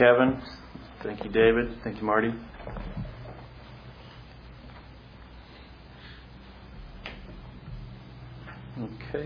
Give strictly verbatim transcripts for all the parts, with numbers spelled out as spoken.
Kevin. Thank you, David. Thank you, Marty. Okay.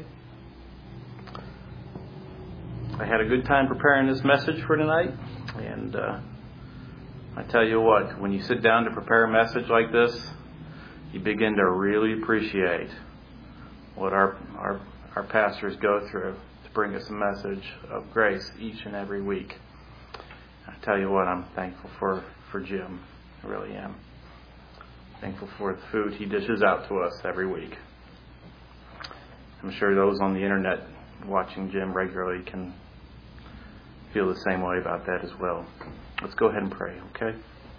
I had a good time preparing this message for tonight, and uh, I tell you what, when you sit down to prepare a message like this, you begin to really appreciate what our our, our pastors go through to bring us a message of grace each and every week. I tell you what, I'm thankful for, for Jim. I really am. Thankful for the food he dishes out to us every week. I'm sure those on the internet watching Jim regularly can feel the same way about that as well. Let's go ahead and pray, okay?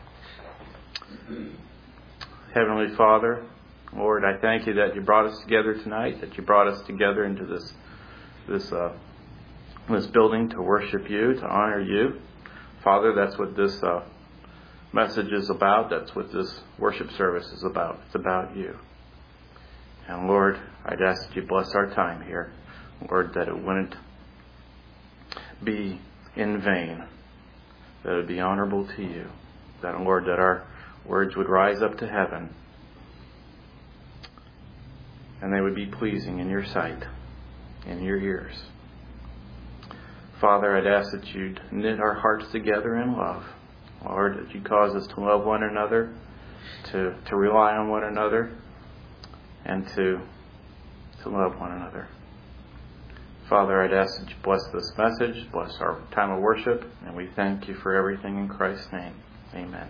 Heavenly Father, Lord, I thank you that you brought us together tonight, that you brought us together into this this uh, this building to worship you, to honor you. Father, that's what this uh, message is about. That's what this worship service is about. It's about you. And Lord, I'd ask that you bless our time here. Lord, that it wouldn't be in vain, that it would be honorable to you. That, Lord, that our words would rise up to heaven and they would be pleasing in your sight, in your ears. Father, I'd ask that you'd knit our hearts together in love. Lord, that you cause us to love one another, to, to rely on one another, and to to love one another. Father, I'd ask that you bless this message, bless our time of worship, and we thank you for everything in Christ's name. Amen.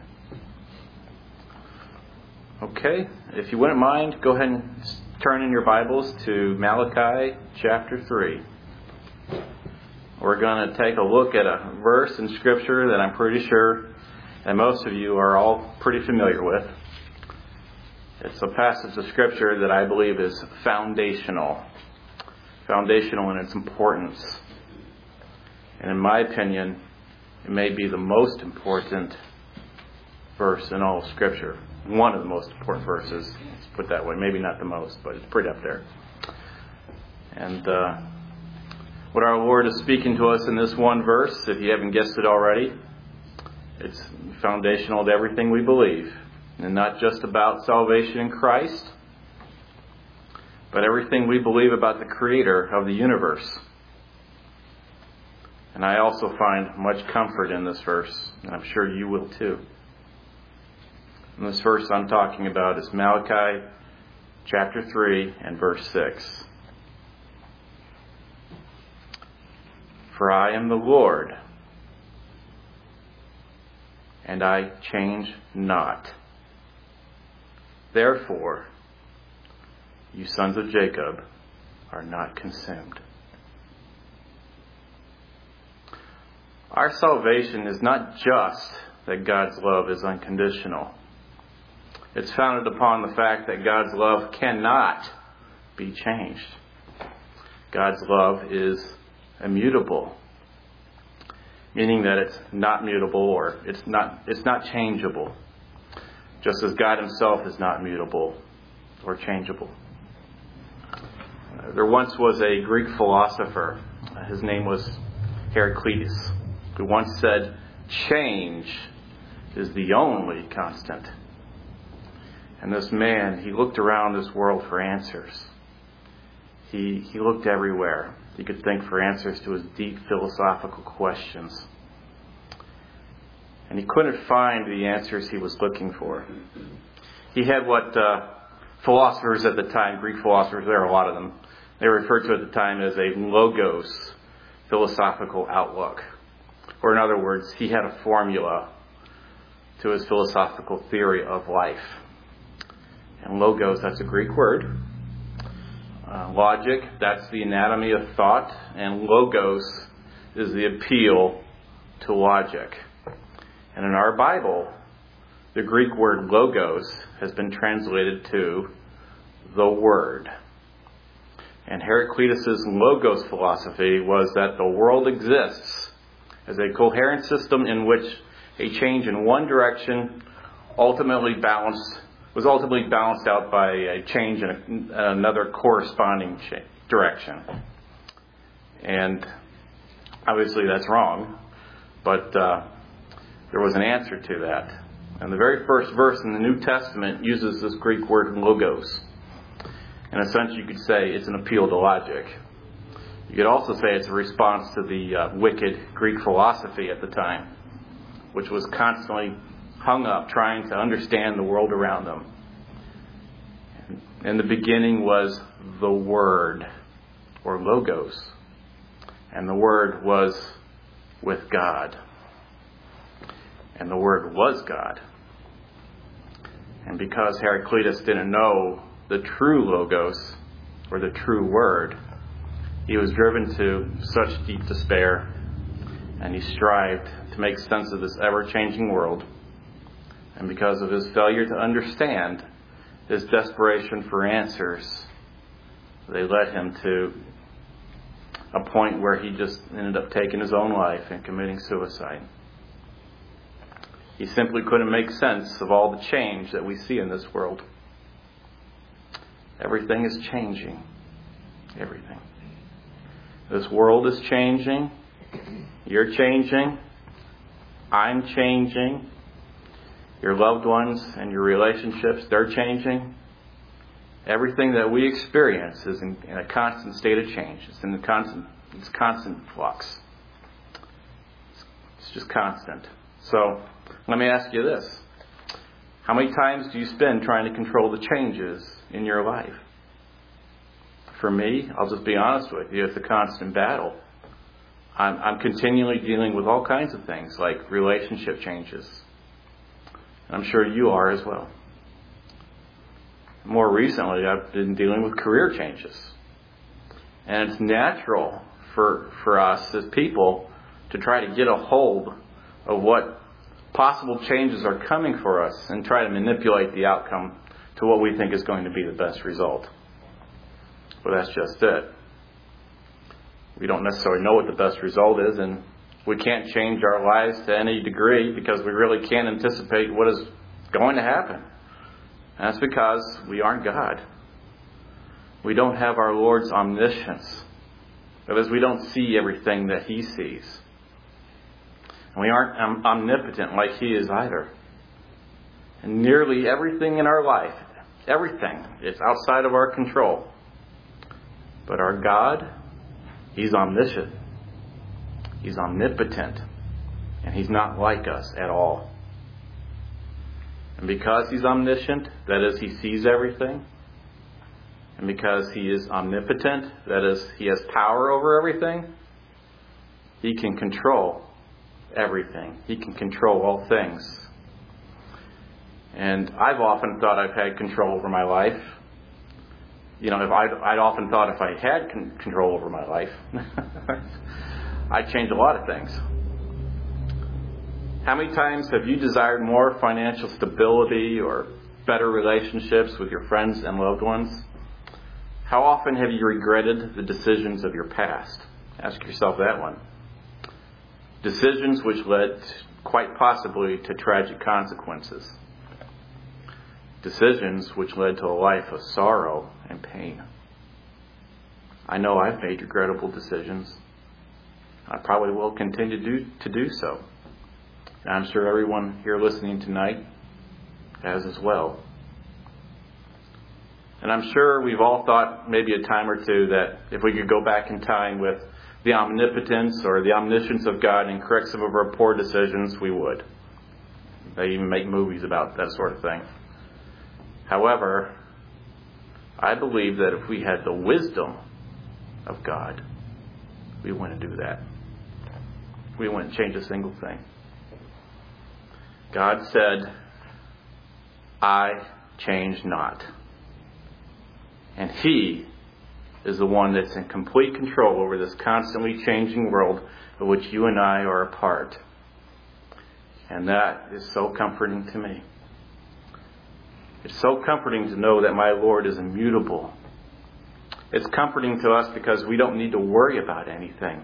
Okay, if you wouldn't mind, go ahead and turn in your Bibles to Malachi chapter three. We're going to take a look at a verse in Scripture that I'm pretty sure that most of you are all pretty familiar with. It's a passage of Scripture that I believe is foundational. Foundational in its importance. And in my opinion, it may be the most important verse in all of Scripture. One of the most important verses. Let's put it that way. Maybe not the most, but it's pretty up there. And uh, what our Lord is speaking to us in this one verse, if you haven't guessed it already, it's foundational to everything we believe. And not just about salvation in Christ, but everything we believe about the Creator of the universe. And I also find much comfort in this verse, and I'm sure you will too. And this verse I'm talking about is Malachi chapter three and verse six. For I am the Lord, and I change not. Therefore, you sons of Jacob are not consumed. Our salvation is not just that God's love is unconditional. It's founded upon the fact that God's love cannot be changed. God's love is immutable, meaning that it's not mutable or it's not it's not changeable. Just as God himself is not mutable or changeable. There once was a Greek philosopher. His name was Heraclitus, who once said, change is the only constant. And this man, he looked around this world for answers. He, he looked everywhere. He could think for answers to his deep philosophical questions. And he couldn't find the answers he was looking for. He had what uh, philosophers at the time, Greek philosophers, there are a lot of them, they were referred to at the time as a logos philosophical outlook. Or in other words, he had a formula to his philosophical theory of life. And logos, that's a Greek word. Uh, logic, that's the anatomy of thought. And logos is the appeal to logic. And in our Bible, the Greek word logos has been translated to the Word. And Heraclitus' logos philosophy was that the world exists as a coherent system in which a change in one direction ultimately balanced was ultimately balanced out by a change in a, another corresponding cha- direction. And obviously that's wrong, but uh, there was an answer to that. And the very first verse in the New Testament uses this Greek word logos. In a sense, you could say it's an appeal to logic. You could also say it's a response to the uh, wicked Greek philosophy at the time, which was constantly hung up trying to understand the world around them. In the beginning was the Word, or logos. And the Word was with God. And the Word was God. And because Heraclitus didn't know the true logos, or the true Word, he was driven to such deep despair, and he strived to make sense of this ever-changing world. And because of his failure to understand, his desperation for answers, they led him to a point where he just ended up taking his own life and committing suicide. He simply couldn't make sense of all the change that we see in this world. Everything is changing. Everything. This world is changing. You're changing. I'm changing. Your loved ones and your relationships, they're changing. Everything that we experience is in, in a constant state of change. It's in the constant, it's constant flux. It's, it's just constant. So, let me ask you this. How many times do you spend trying to control the changes in your life? For me, I'll just be honest with you, it's a constant battle. I'm, I'm continually dealing with all kinds of things, like relationship changes. I'm sure you are as well. More recently, I've been dealing with career changes. And it's natural for, for us as people to try to get a hold of what possible changes are coming for us and try to manipulate the outcome to what we think is going to be the best result. But that's just it. We don't necessarily know what the best result is, and we can't change our lives to any degree because we really can't anticipate what is going to happen. And that's because we aren't God. We don't have our Lord's omniscience. That is, we don't see everything that He sees. And we aren't omnipotent like He is either. And nearly everything in our life, everything, is outside of our control. But our God, He's omniscient. He's omnipotent. And He's not like us at all. And because He's omniscient, that is, He sees everything. And because He is omnipotent, that is, He has power over everything, He can control everything. He can control all things. And I've often thought I've had control over my life. You know, if I'd, I'd often thought if I had con- control over my life, I'd change a lot of things. How many times have you desired more financial stability or better relationships with your friends and loved ones? How often have you regretted the decisions of your past? Ask yourself that one. Decisions which led quite possibly to tragic consequences. Decisions which led to a life of sorrow and pain. I know I've made regrettable decisions. I probably will continue to do, to do so. And I'm sure everyone here listening tonight has as well. And I'm sure we've all thought maybe a time or two that if we could go back in time with the omnipotence or the omniscience of God and correct some of our poor decisions, we would. They even make movies about that sort of thing. However, I believe that if we had the wisdom of God, we wouldn't do that. We wouldn't change a single thing. God said, I change not. And He is the one that's in complete control over this constantly changing world of which you and I are a part. And that is so comforting to me. It's so comforting to know that my Lord is immutable. It's comforting to us because we don't need to worry about anything.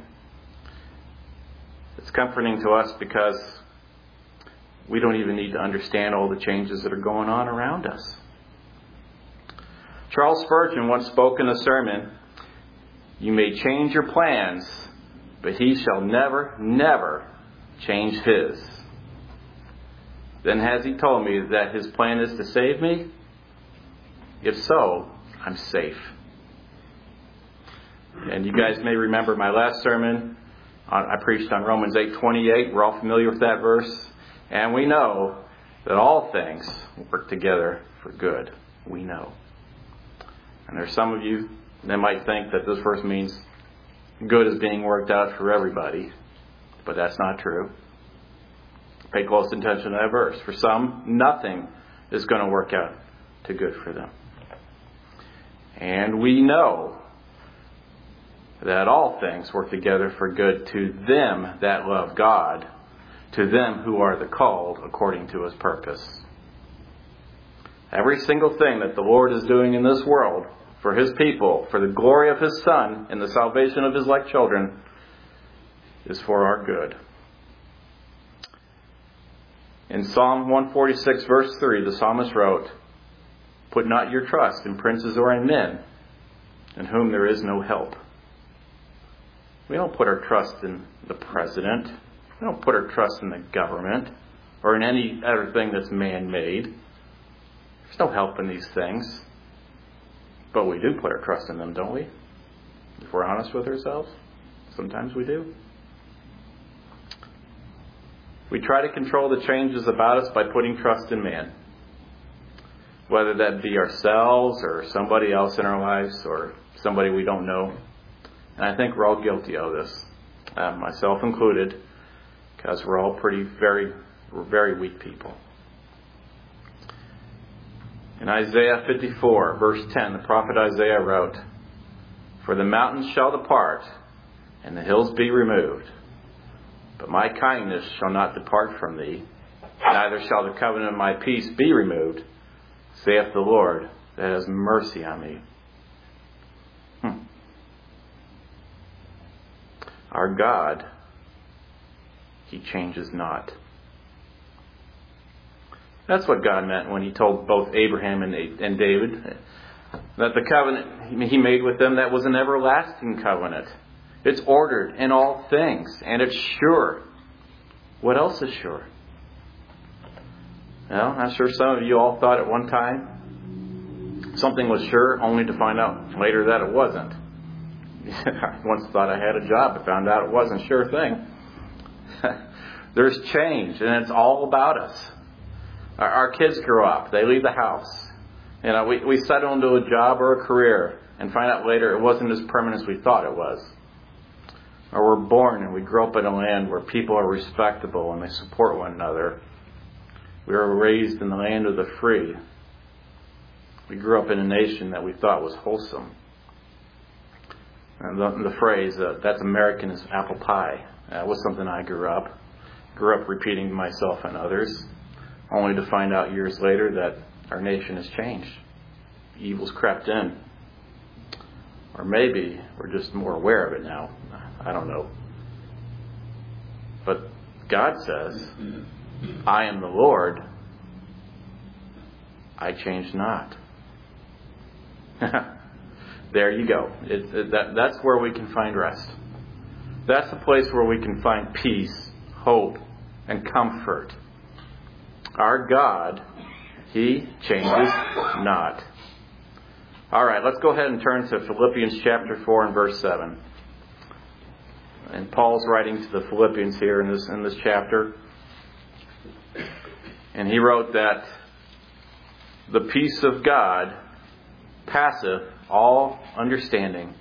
It's comforting to us because we don't even need to understand all the changes that are going on around us. Charles Spurgeon once spoke in a sermon, "You may change your plans, but He shall never, never change His." then has He told me that His plan is to save me? If so, I'm safe. And you guys may remember my last sermon. I preached on Romans eight twenty-eight. We're all familiar with that verse. And we know that all things work together for good. We know. And there's some of you that might think that this verse means good is being worked out for everybody. But that's not true. Pay close attention to that verse. For some, nothing is going to work out to good for them. And we know that all things work together for good to them that love God, to them who are the called according to His purpose. Every single thing that the Lord is doing in this world for His people, for the glory of His Son and the salvation of His elect children, is for our good. In Psalm one forty-six verse three, the psalmist wrote, "Put not your trust in princes or in men, in whom there is no help." We don't put our trust in the president. We don't put our trust in the government or in any other thing that's man-made. There's no help in these things. But we do put our trust in them, don't we? If we're honest with ourselves, sometimes we do. We try to control the changes about us by putting trust in man. Whether that be ourselves or somebody else in our lives or somebody we don't know. And I think we're all guilty of this, uh, myself included, because we're all pretty, very, we're very weak people. In Isaiah fifty-four, verse ten, the prophet Isaiah wrote, "For the mountains shall depart, and the hills be removed. But my kindness shall not depart from thee, neither shall the covenant of my peace be removed, saith the Lord that has mercy on me." Hmm. Our God, He changes not. That's what God meant when He told both Abraham and and David that the covenant He made with them, that was an everlasting covenant. It's ordered in all things, and it's sure. What else is sure? Well, I'm sure some of you all thought at one time something was sure, only to find out later that it wasn't. I once thought I had a job, but found out it wasn't a sure thing. There's change, and it's all about us. Our, our kids grow up. They leave the house. You know, we, we settle into a job or a career and find out later it wasn't as permanent as we thought it was. Or we're born and we grow up in a land where people are respectable and they support one another. We were raised in the land of the free. We grew up in a nation that we thought was wholesome. And the, the phrase, uh, that's American as apple pie, that was something I grew up. Grew up repeating to myself and others, only to find out years later that our nation has changed. Evil's crept in. Or maybe we're just more aware of it now. I don't know. But God says, "I am the Lord, I change not." There you go. It, it, that, that's where we can find rest. That's the place where we can find peace, hope, and comfort. Our God, He changes not. All right, let's go ahead and turn to Philippians chapter four and verse seven. And Paul's writing to the Philippians here in this in this chapter. And he wrote that the peace of God passeth all understanding.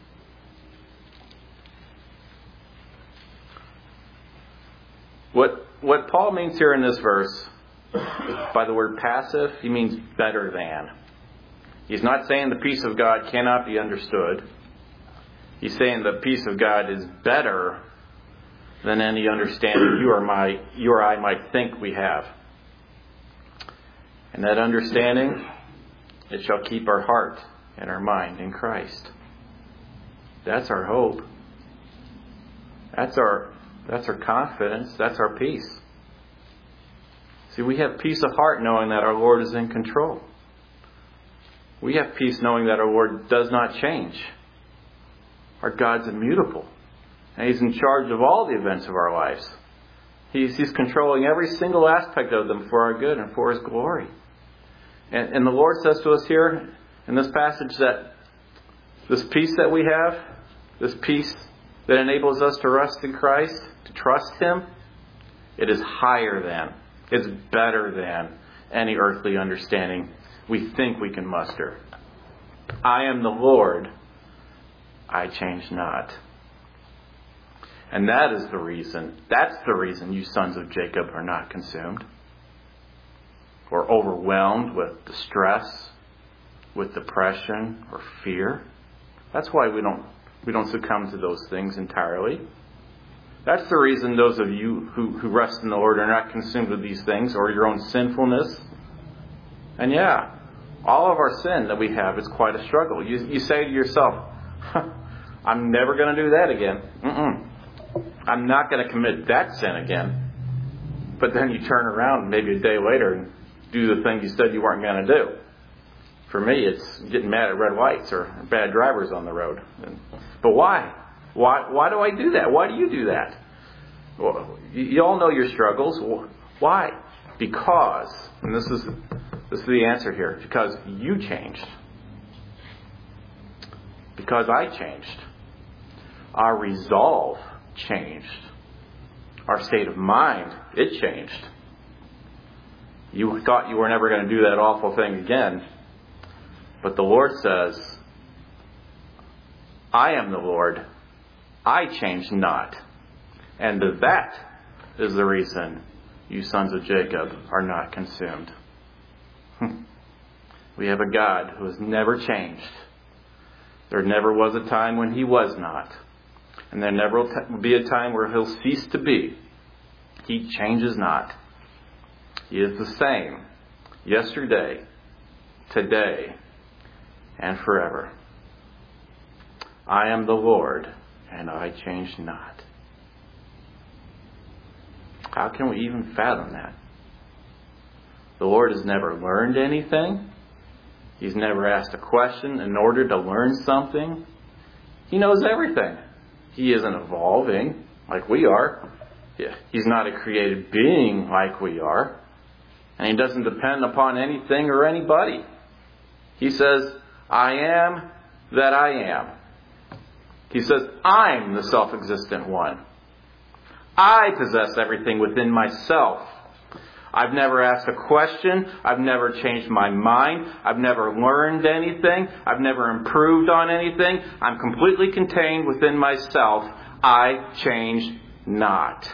What what Paul means here in this verse, by the word passive, he means better than. He's not saying the peace of God cannot be understood. He's saying the peace of God is better than any understanding you or my you or I might think we have. And that understanding, it shall keep our heart and our mind in Christ. That's our hope. That's our that's our confidence. That's our peace. See, we have peace of heart knowing that our Lord is in control. We have peace knowing that our Lord does not change. Our God's immutable. And He's in charge of all the events of our lives. He's, he's controlling every single aspect of them for our good and for His glory. And, and the Lord says to us here in this passage that this peace that we have, this peace that enables us to rest in Christ, to trust Him, it is higher than, it's better than any earthly understanding we think we can muster. I am the Lord, I change not. And that is the reason, that's the reason you sons of Jacob are not consumed, or overwhelmed with distress, with depression or fear. That's why we don't we don't succumb to those things entirely. That's the reason those of you who, who rest in the Lord are not consumed with these things or your own sinfulness. And yeah, all of our sin that we have is quite a struggle. You, you say to yourself, I'm never going to do that again. Mm-mm. I'm not going to commit that sin again. But then you turn around maybe a day later and do the thing you said you weren't going to do. For me, it's getting mad at red lights or bad drivers on the road. But why? Why Why do I do that? Why do you do that? Well, you all know your struggles. Why? Because, and this is this is the answer here, because you changed. Because I changed. Our resolve changed. Our state of mind, it changed. You thought you were never going to do that awful thing again. But the Lord says, I am the Lord. I change not. And that is the reason you sons of Jacob are not consumed. We have a God who has never changed. There never was a time when He was not. And there never will be a time where He'll cease to be. He changes not. He is the same yesterday, today, and forever. I am the Lord, and I change not. How can we even fathom that? The Lord has never learned anything. He's never asked a question in order to learn something. He knows everything. He isn't evolving like we are. He's not a created being like we are. And He doesn't depend upon anything or anybody. He says, I am that I am. He says, I'm the self-existent one. I possess everything within myself. I've never asked a question. I've never changed my mind. I've never learned anything. I've never improved on anything. I'm completely contained within myself. I change not.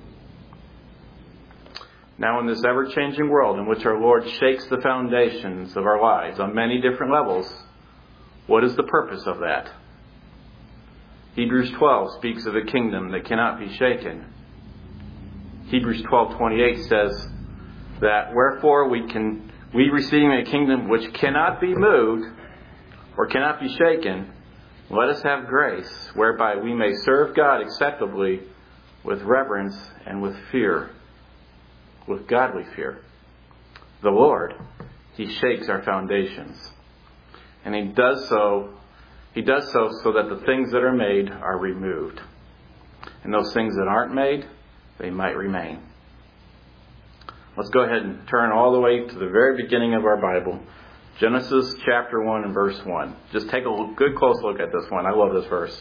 Now, in this ever-changing world in which our Lord shakes the foundations of our lives on many different levels, what is the purpose of that? Hebrews twelve speaks of a kingdom that cannot be shaken. Hebrews twelve twenty-eight says that wherefore we can we receiving a kingdom which cannot be moved or cannot be shaken, let us have grace whereby we may serve God acceptably with reverence and with fear, with godly fear. The Lord, He shakes our foundations. And He does so He does so so that the things that are made are removed. And those things that aren't made, they might remain. Let's go ahead and turn all the way to the very beginning of our Bible. Genesis chapter one and verse one. Just take a good close look at this one. I love this verse.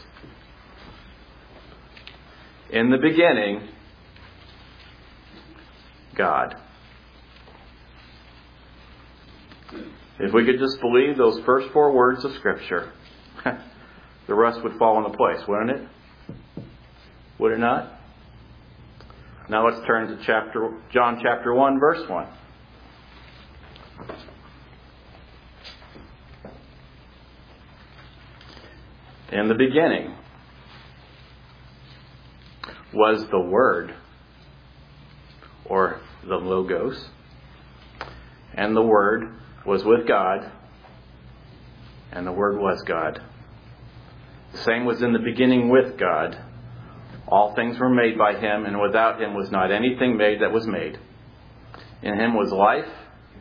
In the beginning, God. If we could just believe those first four words of Scripture, the rest would fall into place, wouldn't it? Would it not? Now let's turn to chapter John chapter one, verse one. In the beginning was the Word, or the Logos, and the Word was with God, and the Word was God. The same was in the beginning with God. All things were made by Him, and without Him was not anything made that was made. In Him was life,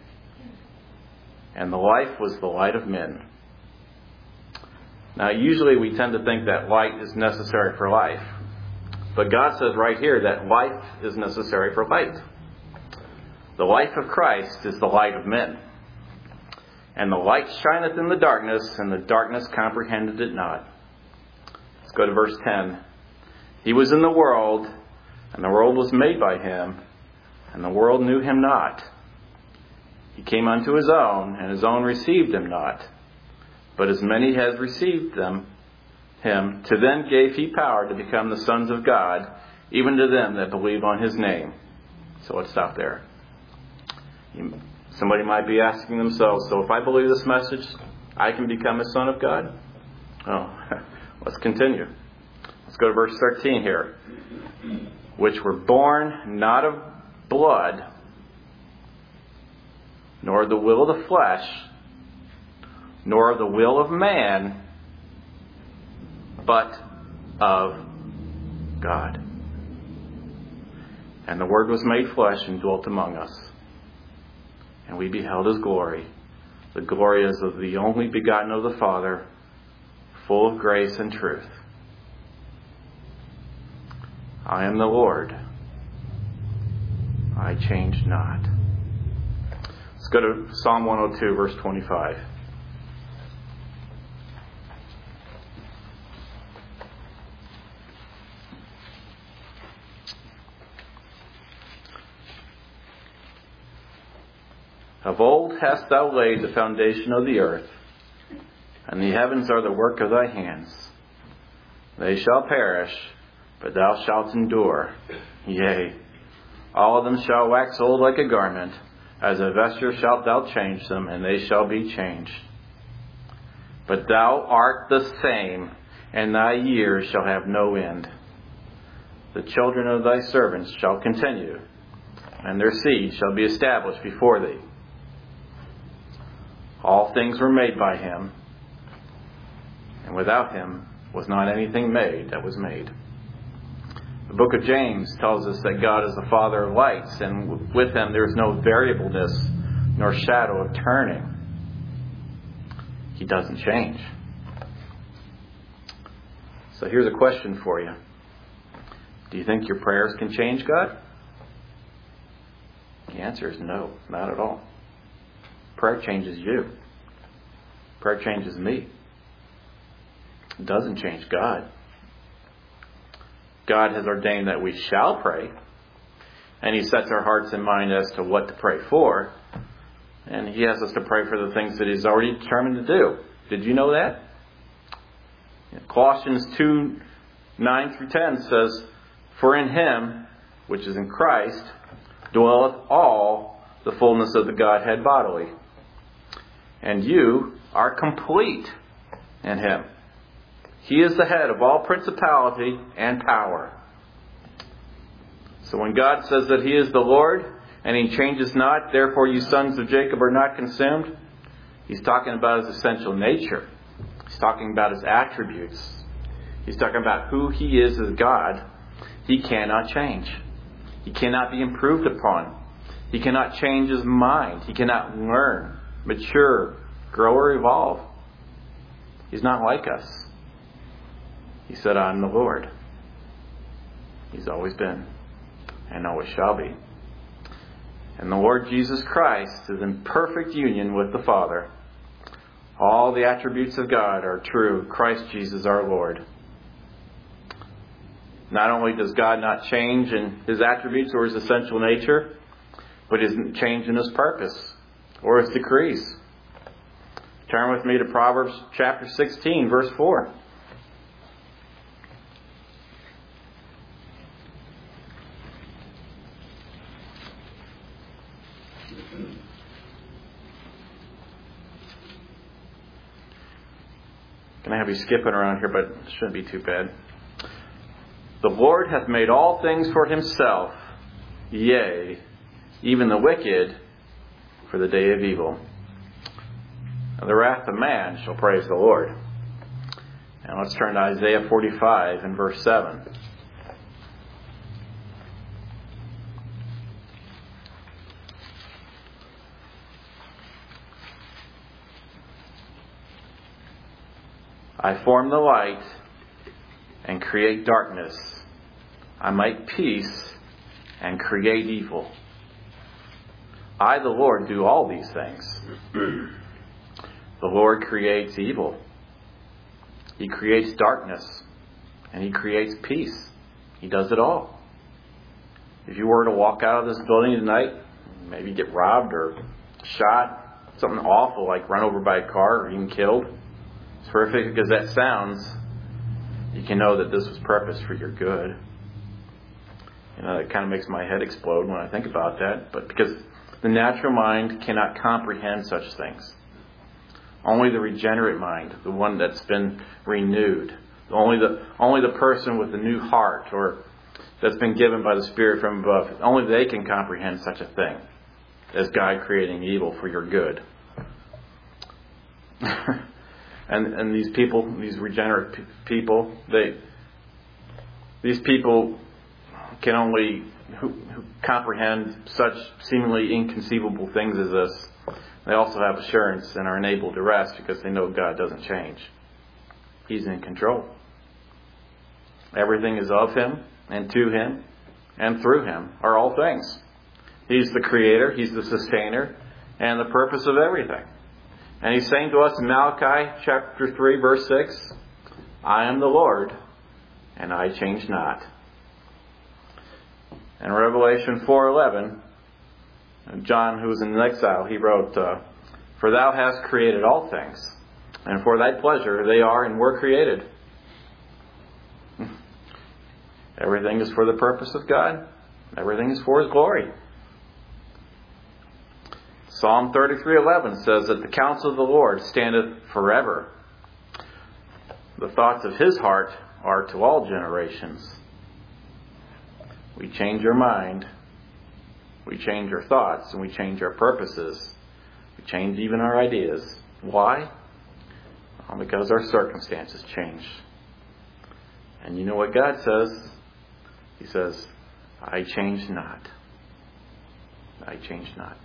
and the life was the light of men. Now, usually we tend to think that light is necessary for life. But God says right here that life is necessary for light. The life of Christ is the light of men. And the light shineth in the darkness, and the darkness comprehended it not. Let's go to verse ten. He was in the world, and the world was made by him, and the world knew him not. He came unto his own, and his own received him not. But as many as received them, him, to them gave he power to become the sons of God, even to them that believe on his name. So let's stop there. Somebody might be asking themselves, so if I believe this message, I can become a son of God? Oh, let's continue. Let's go to verse thirteen here. Which were born not of blood, nor of the will of the flesh, nor of the will of man, but of God. And the Word was made flesh and dwelt among us. And we beheld his glory. The glory is of the only begotten of the Father, full of grace and truth. I am the Lord. I change not. Let's go to Psalm one oh two, verse twenty-five. Of old hast thou laid the foundation of the earth, and the heavens are the work of thy hands. They shall perish, but thou shalt endure. Yea, all of them shall wax old like a garment. As a vesture shalt thou change them, and they shall be changed. But thou art the same, and thy years shall have no end. The children of thy servants shall continue, and their seed shall be established before thee. All things were made by him, and without him was not anything made that was made. The book of James tells us that God is the Father of lights, and with him there is no variableness nor shadow of turning. He doesn't change. So here's a question for you. Do you think your prayers can change God? The answer is no, not at all. Prayer changes you. Prayer changes me. It doesn't change God. God has ordained that we shall pray, and he sets our hearts and mind as to what to pray for, and he has us to pray for the things that he's already determined to do. Did you know that? Colossians two, nine through ten says, For in him, which is in Christ, dwelleth all the fullness of the Godhead bodily. And you are complete in him. He is the head of all principality and power. So when God says that he is the Lord, and he changes not, therefore you sons of Jacob are not consumed, he's talking about his essential nature. He's talking about his attributes. He's talking about who he is as God. He cannot change. He cannot be improved upon. He cannot change his mind. He cannot learn, mature, grow, or evolve. He's not like us. He said, I am the Lord. He's always been and always shall be. And the Lord Jesus Christ is in perfect union with the Father. All the attributes of God are true. Christ Jesus our Lord. Not only does God not change in his attributes or his essential nature, but he doesn't change in his purpose or his decrees. Turn with me to Proverbs chapter sixteen, verse four. Can I have you skipping around here, but it shouldn't be too bad. The Lord hath made all things for himself, yea, even the wicked for the day of evil. And the wrath of man shall praise the Lord. Now let's turn to Isaiah forty-five and verse seven. I form the light and create darkness. I make peace and create evil. I, the Lord, do all these things. The Lord creates evil. He creates darkness. And He creates peace. He does it all. If you were to walk out of this building tonight, maybe get robbed or shot, something awful like run over by a car or even killed, as horrific as that sounds, you can know that this was purpose for your good. You know, it kind of makes my head explode when I think about that. But because the natural mind cannot comprehend such things. Only the regenerate mind, the one that's been renewed, only the only the person with a new heart or that's been given by the Spirit from above, only they can comprehend such a thing as God creating evil for your good. and and these people, these regenerate p- people, they these people can only who, who comprehend such seemingly inconceivable things as this. They also have assurance and are enabled to rest because they know God doesn't change. He's in control. Everything is of Him and to Him and through Him are all things. He's the Creator, He's the Sustainer, and the purpose of everything. And He's saying to us in Malachi chapter three, verse six, I am the Lord, and I change not. In Revelation four eleven, John, who was in exile, he wrote, uh, For thou hast created all things, and for thy pleasure they are and were created. Everything is for the purpose of God. Everything is for His glory. Psalm thirty-three eleven says that the counsel of the Lord standeth forever. The thoughts of His heart are to all generations. We change our mind. We change our thoughts and we change our purposes. We change even our ideas. Why? Well, because our circumstances change. And you know what God says? He says, I change not. I change not.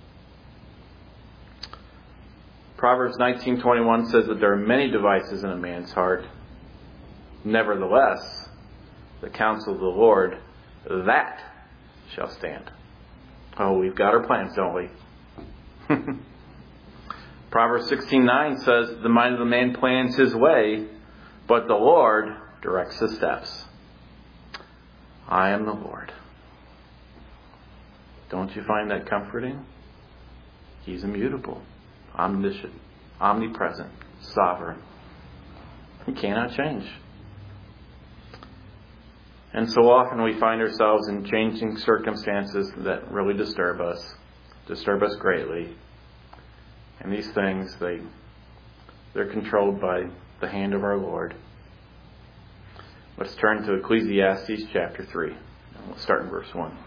Proverbs nineteen twenty-one says that there are many devices in a man's heart. Nevertheless, the counsel of the Lord, that shall stand. Oh, we've got our plans, don't we? Proverbs sixteen nine says, the mind of the man plans his way, but the Lord directs his steps. I am the Lord. Don't you find that comforting? He's immutable, omniscient, omnipresent, sovereign. He cannot change. And so often we find ourselves in changing circumstances that really disturb us, disturb us greatly. And these things, they, they're controlled by the hand of our Lord. Let's turn to Ecclesiastes chapter three. We'll start in verse one.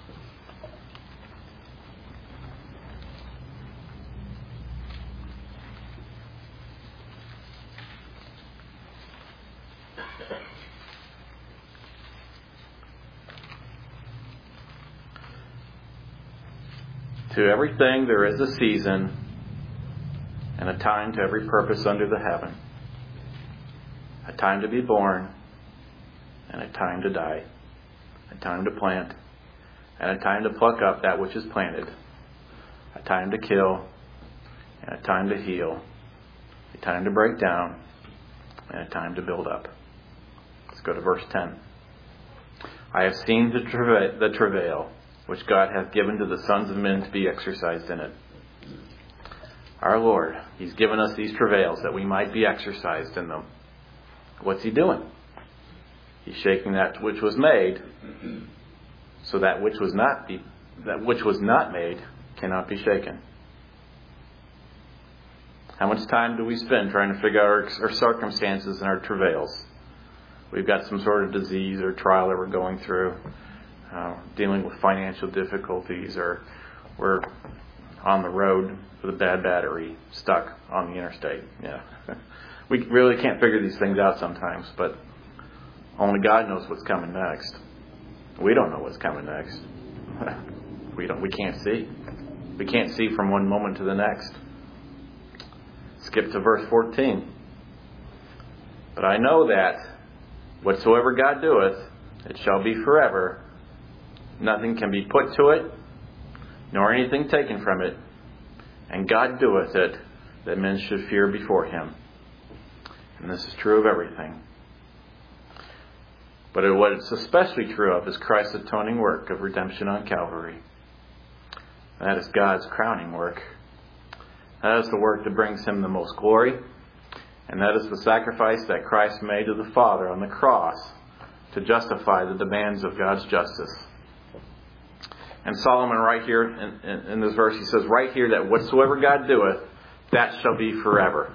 To everything there is a season and a time to every purpose under the heaven. A time to be born and a time to die. A time to plant and a time to pluck up that which is planted. A time to kill and a time to heal. A time to break down and a time to build up. Let's go to verse ten. I have seen the travail, the travail which God hath given to the sons of men to be exercised in it. Our Lord, He's given us these travails that we might be exercised in them. What's He doing? He's shaking that which was made, so that which was not be, that which was not made cannot be shaken. How much time do we spend trying to figure out our, our circumstances and our travails? We've got some sort of disease or trial that we're going through. Uh, dealing with financial difficulties, or we're on the road with a bad battery, stuck on the interstate. Yeah, we really can't figure these things out sometimes, but only God knows what's coming next. We don't know what's coming next. we don't. We can't see. We can't see from one moment to the next. Skip to verse fourteen. But I know that whatsoever God doeth, It shall be forever. Nothing can be put to it, nor anything taken from it. And God doeth it, that men should fear before Him. And this is true of everything. But what it's especially true of is Christ's atoning work of redemption on Calvary. That is God's crowning work. That is the work that brings Him the most glory. And that is the sacrifice that Christ made to the Father on the cross to justify the demands of God's justice. And Solomon right here in, in, in this verse, he says right here that whatsoever God doeth, that shall be forever.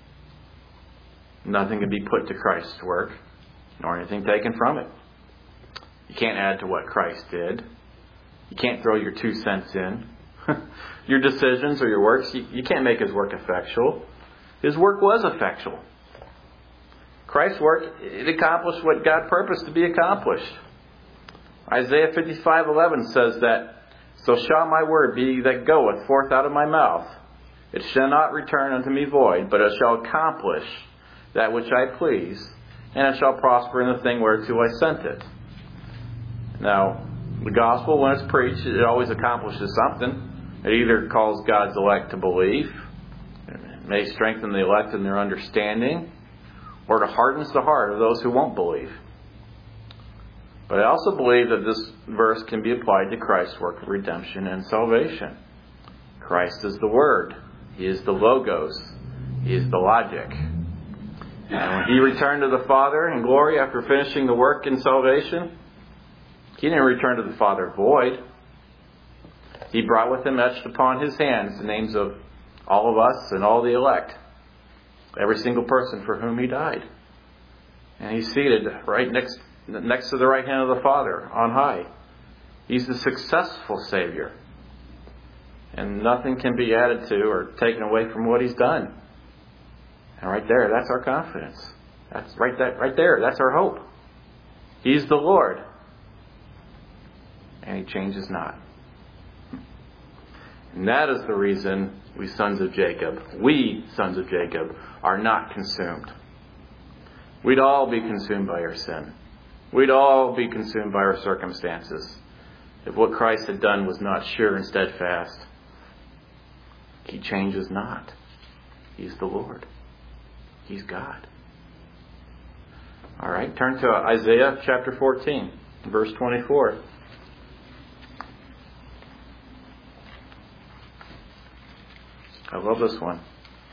Nothing can be put to Christ's work, nor anything taken from it. You can't add to what Christ did. You can't throw your two cents in. Your decisions or your works, you, you can't make His work effectual. His work was effectual. Christ's work, it accomplished what God purposed to be accomplished. Isaiah fifty-five eleven says that, So shall my word be that goeth forth out of my mouth. It shall not return unto me void, but it shall accomplish that which I please, and it shall prosper in the thing whereto I sent it. Now, the gospel, when it's preached, it always accomplishes something. It either calls God's elect to believe, it may strengthen the elect in their understanding, or it hardens the heart of those who won't believe. But I also believe that this verse can be applied to Christ's work of redemption and salvation. Christ is the Word. He is the Logos. He is the logic. And when He returned to the Father in glory after finishing the work in salvation, He didn't return to the Father void. He brought with Him etched upon His hands the names of all of us and all the elect. Every single person for whom He died. And He's seated right next, next to the right hand of the Father on high. He's the successful Savior. And nothing can be added to or taken away from what He's done. And right there, that's our confidence. That's right, that, right there, that's our hope. He's the Lord. And He changes not. And that is the reason we sons of Jacob, we sons of Jacob, are not consumed. We'd all be consumed by our sin. We'd all be consumed by our circumstances if what Christ had done was not sure and steadfast. He changes not. He's the Lord. He's God. All right, turn to Isaiah chapter fourteen, verse twenty-four. I love this one.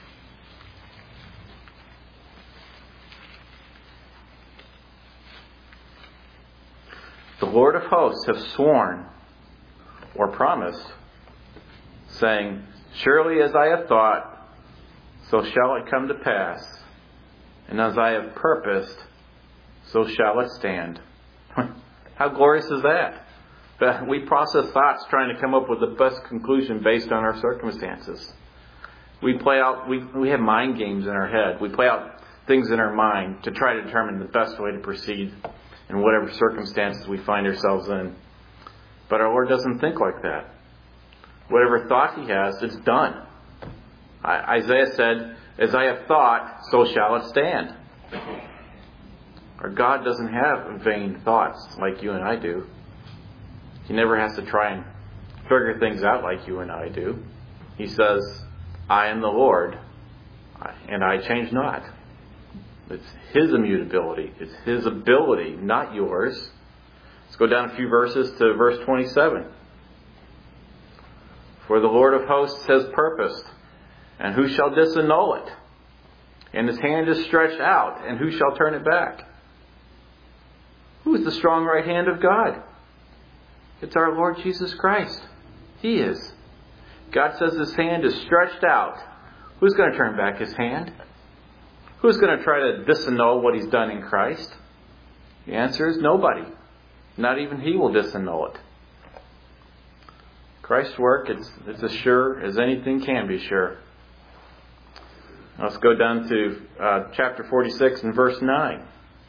The Lord of hosts have sworn or promised, saying, Surely as I have thought, so shall it come to pass, and as I have purposed, so shall it stand. How glorious is that? But we process thoughts trying to come up with the best conclusion based on our circumstances. We play out, we, we have mind games in our head. We play out things in our mind to try to determine the best way to proceed in whatever circumstances we find ourselves in. But our Lord doesn't think like that. Whatever thought He has, it's done. I, Isaiah said, As I have thought, so shall it stand. Our God doesn't have vain thoughts like you and I do. He never has to try and figure things out like you and I do. He says, I am the Lord, and I change not. It's His immutability. It's His ability, not yours. Let's go down a few verses to verse twenty-seven. For the Lord of hosts has purposed, and who shall disannul it? And His hand is stretched out, and who shall turn it back? Who is the strong right hand of God? It's our Lord Jesus Christ. He is. God says His hand is stretched out. Who's going to turn back His hand? Who's going to try to disannul what He's done in Christ? The answer is nobody. Not even He will disannul it. Christ's work, it's, it's as sure as anything can be sure. Let's go down to uh, chapter forty-six and verse nine.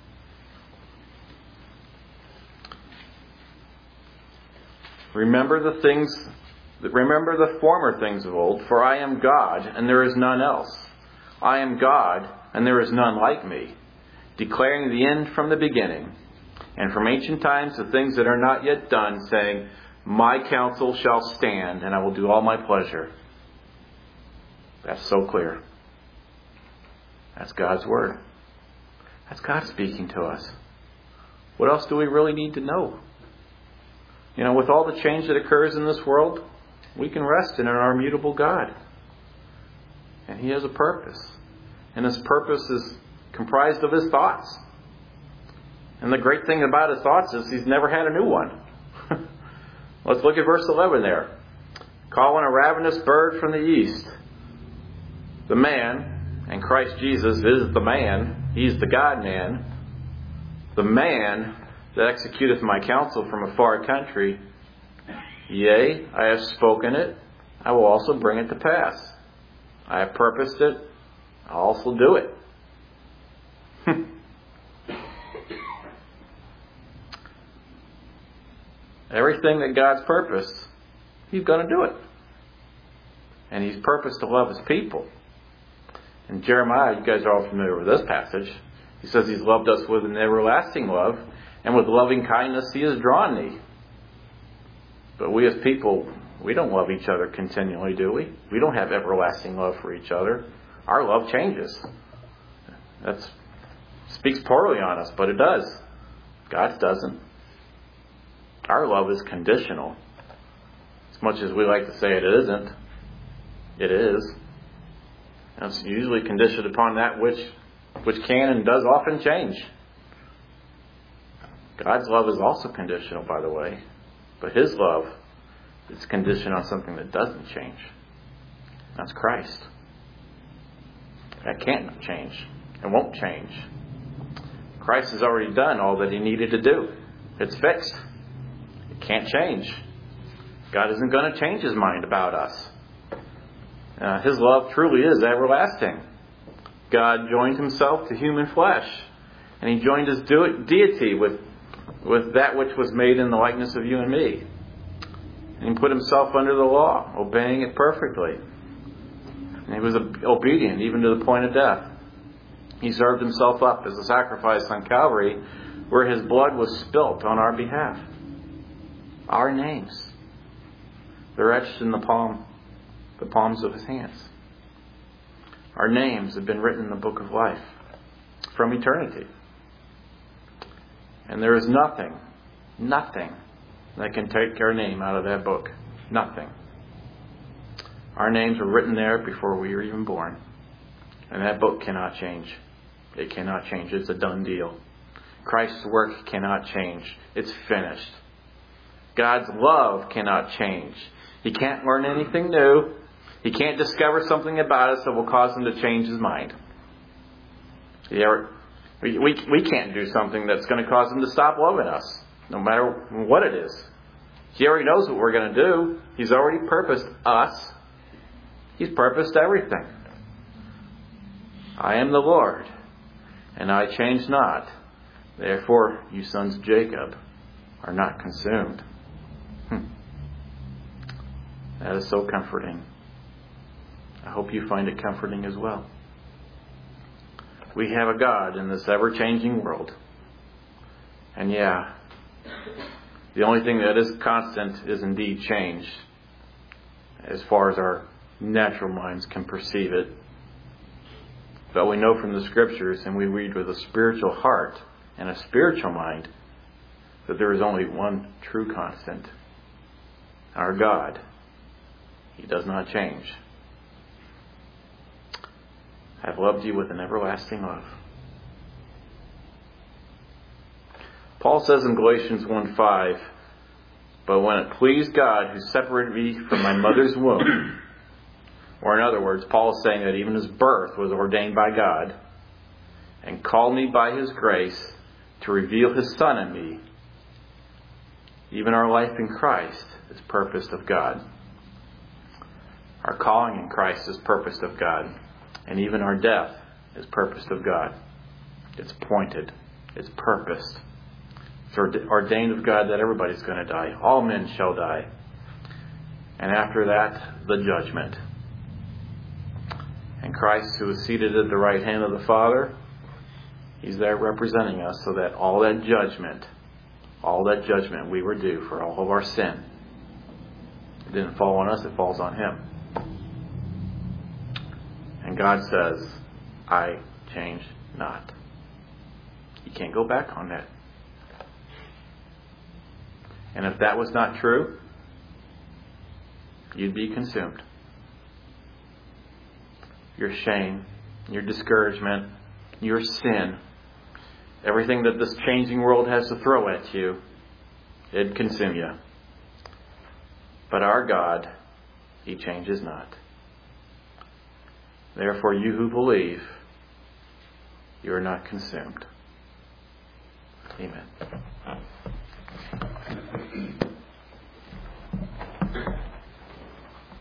Remember the things, remember the former things of old, for I am God, and there is none else. I am God, and there is none like me, declaring the end from the beginning, And from ancient times, the things that are not yet done, saying, my counsel shall stand, and I will do all my pleasure. That's so clear. That's God's Word. That's God speaking to us. What else do we really need to know? You know, with all the change that occurs in this world, we can rest in our immutable God. And He has a purpose. And His purpose is comprised of His thoughts. And the great thing about His thoughts is He's never had a new one. Let's look at verse eleven there. Calling a ravenous bird from the east. The man, and Christ Jesus is the man. He's the God-man. The man that executeth my counsel from a far country. Yea, I have spoken it. I will also bring it to pass. I have purposed it. I'll also do it. Everything that God's purposed, He's going to do it. And He's purposed to love His people. In Jeremiah, you guys are all familiar with this passage. He says He's loved us with an everlasting love, and with loving kindness He has drawn thee. But we as people, we don't love each other continually, do we? We don't have everlasting love for each other. Our love changes. That speaks poorly on us, but it does. God's doesn't. Our love is conditional. As much as we like to say it isn't, it is. And it's usually conditioned upon that which which can and does often change. God's love is also conditional, by the way. But His love is conditioned on something that doesn't change. That's Christ. That can't change. It won't change. Christ has already done all that He needed to do. It's fixed. It can't change. God isn't going to change His mind about us. Uh, His love truly is everlasting. God joined Himself to human flesh. And He joined His de- deity with, with that which was made in the likeness of you and me. And He put Himself under the law, obeying it perfectly. And He was obedient even to the point of death. He served Himself up as a sacrifice on Calvary, where His blood was spilt on our behalf. Our names. They're etched in the palm, the palms of His hands. Our names have been written in the book of life from eternity. And there is nothing, nothing that can take our name out of that book. Nothing. Our names were written there before we were even born. And that book cannot change. It cannot change. It's a done deal. Christ's work cannot change. It's finished. God's love cannot change. He can't learn anything new. He can't discover something about us that will cause Him to change His mind. Yeah, we, we, we can't do something that's going to cause Him to stop loving us, no matter what it is. He already knows what we're going to do. He's already purposed us. He's purposed everything. I am the Lord, and I change not. Therefore, you sons of Jacob are not consumed. Hmm. That is so comforting. I hope you find it comforting as well. We have a God in this ever-changing world. And yeah, the only thing that is constant is indeed change, as far as our natural minds can perceive it. But we know from the Scriptures, and we read with a spiritual heart and a spiritual mind, that there is only one true constant. Our God. He does not change. I have loved you with an everlasting love. Paul says in Galatians one five, but when it pleased God who separated me from my mother's womb, or in other words, Paul is saying that even His birth was ordained by God, and called me by His grace to reveal His Son in me, even our life in Christ is purposed of God. Our calling in Christ is purposed of God. And even our death is purposed of God. It's appointed. It's purposed. It's ordained of God that everybody's going to die. All men shall die. And after that, the judgment. And Christ, who is seated at the right hand of the Father, He's there representing us so that all that judgment all that judgment we were due for all of our sin. It didn't fall on us, it falls on Him. And God says, I change not. You can't go back on that. And if that was not true, you'd be consumed. Your shame, your discouragement, your sin, everything that this changing world has to throw at you, it'd consume you. But our God, He changes not. Therefore, you who believe, you are not consumed. Amen.